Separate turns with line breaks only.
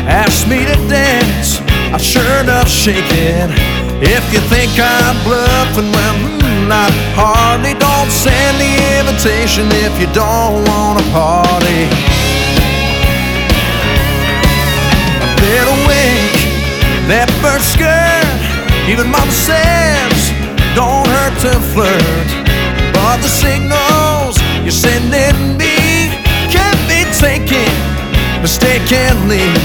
asked me to dance, I sure enough shake it. If you think I'm bluffing, well, not hardly. Don't send the invitation if you don't want to party. A little wink, that first skirt, even mama says don't hurt to flirt. But the signals you're sending me can't be taken mistakenly.